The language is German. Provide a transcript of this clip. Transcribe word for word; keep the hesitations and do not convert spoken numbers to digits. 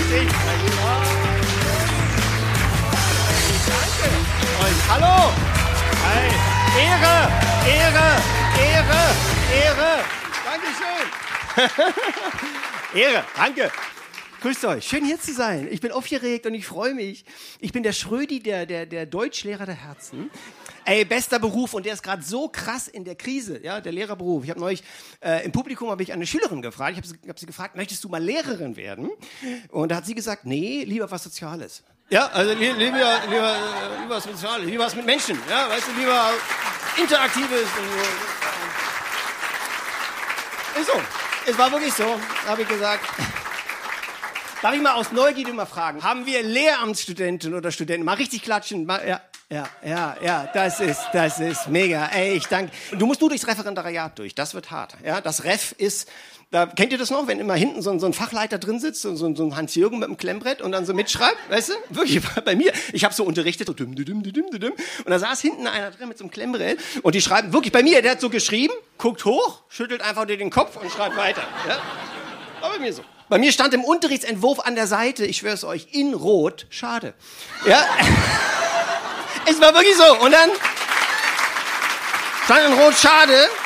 dich. Danke. Und hallo. Hey. Ehre, Ehre, Ehre, Ehre. Dankeschön. Ehre, danke. Grüßt euch, schön hier zu sein. Ich bin aufgeregt und ich freue mich. Ich bin der Schrödi, der, der, der Deutschlehrer der Herzen. Ey, bester Beruf und der ist gerade so krass in der Krise, ja, der Lehrerberuf. Ich habe neulich äh, im Publikum habe ich eine Schülerin gefragt. Ich habe sie, hab sie gefragt, möchtest du mal Lehrerin werden? Und da hat sie gesagt, nee, lieber was Soziales. Ja, also li lieber, lieber, lieber was Soziales, lieber was mit Menschen, ja, weißt du, lieber Interaktives. Ist so, es war wirklich so, habe ich gesagt. Darf ich mal aus Neugierde mal fragen, haben wir Lehramtsstudenten oder Studenten? Mal richtig klatschen. Mal, ja, ja, ja, ja, das ist, das ist mega. Ey, ich danke. Du musst nur durchs Referendariat durch, das wird hart. Ja, das Ref ist, da, kennt ihr das noch, wenn immer hinten so ein, so ein Fachleiter drin sitzt, so, so ein Hans-Jürgen mit einem Klemmbrett und dann so mitschreibt, weißt du? Wirklich, bei mir, ich habe so unterrichtet, so düm, düm, düm, düm, düm, und da saß hinten einer drin mit so einem Klemmbrett und die schreiben, wirklich bei mir, der hat so geschrieben, guckt hoch, schüttelt einfach dir den Kopf und schreibt weiter. Ja? War bei mir so. Bei mir stand im Unterrichtsentwurf an der Seite, ich schwör's euch, in Rot, schade. Ja, es war wirklich so. Und dann stand in Rot, schade.